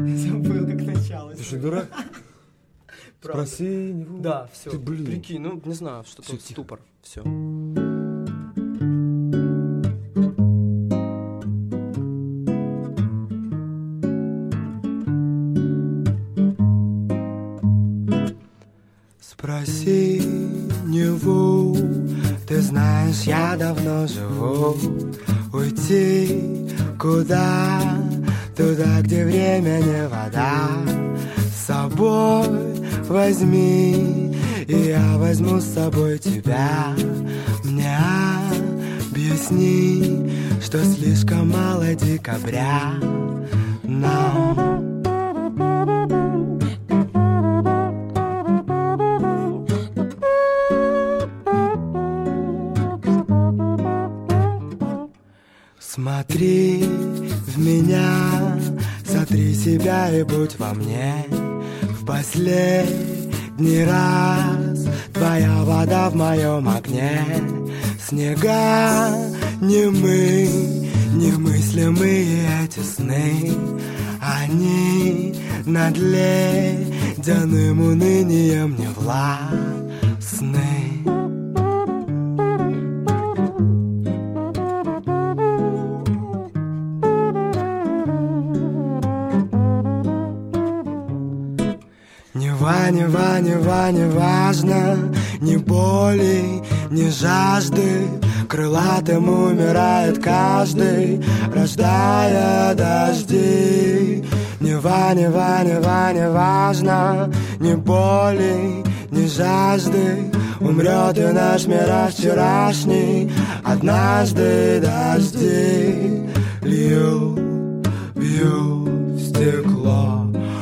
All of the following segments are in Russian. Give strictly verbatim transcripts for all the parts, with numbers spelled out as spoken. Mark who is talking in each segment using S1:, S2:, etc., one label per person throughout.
S1: Забыл, как началось.
S2: Ты что, дурак? Спроси него.
S1: Да, все.
S2: Ты, блин.
S1: Прикинь, ну, не знаю, что-то
S2: Всё,
S1: вот
S2: тихо.
S1: ступор. Все.
S3: Спроси него, ты знаешь, я давно живу. Уйти куда? Туда, где время не вода. С собой возьми, и я возьму с собой тебя. Мне объясни, что слишком мало декабря нам. Смотри в меня, сотри себя и будь во мне. В последний раз твоя вода в моем огне. Снега немы, немыслимые эти сны. Они над ледяным унынием не властны. Нева, нева, нева, не важно, ни боли, ни жажды. Крылатым умирает каждый, рождая дожди. Нева, нева, нева, не важно, ни боли, ни жажды. Умрет и наш мир вчерашний. Однажды дожди льют, бьют в стекло.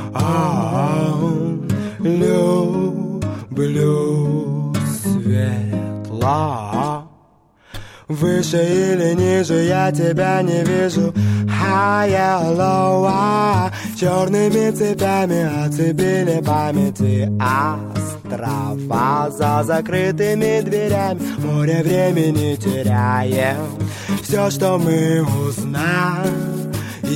S3: Люблю светло. Выше или ниже я тебя не вижу. Higher, lower. Черными цепями оцепили памяти острова. За закрытыми дверями море времени теряем. Все, что мы узнаем,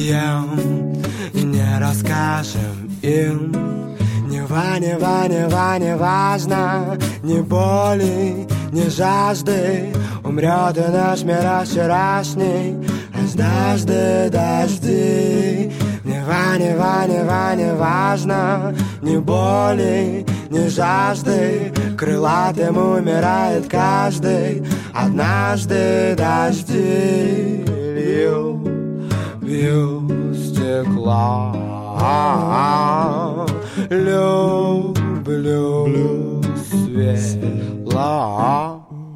S3: не расскажем им. Нева, нева, нева, не важно, ни боли, ни жажды. Умрет и наш мир вчерашний, однажды дожди. Нева, нева, нева, не важно, ни боли, ни жажды. Крылатым умирает каждый, однажды дожди льют, бьют стекло. Люблю светло.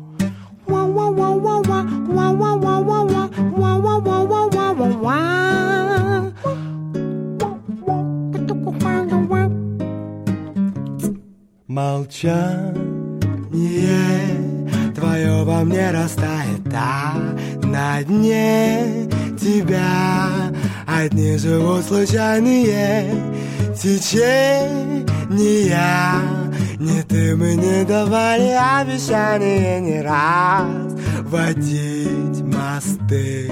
S3: Молчание твое во мне растает, а на дне тебя одни живут случайные течения. Не ты мы не давали обещания не раз водить мосты.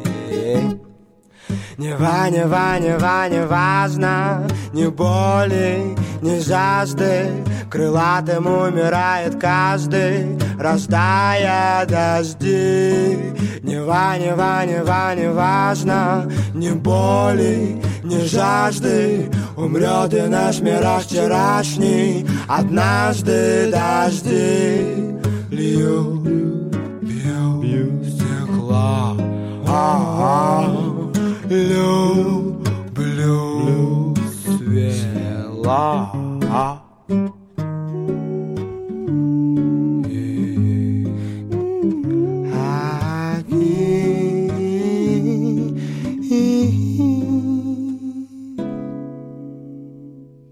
S3: Нева, нева, нева, не важно, ни боли, ни жажды. Крылатым умирает каждый, рождая дожди. Нева, нева, нева, не важно, ни боли, ни жажды. Умрет и наш мир вчерашний, однажды дожди льют.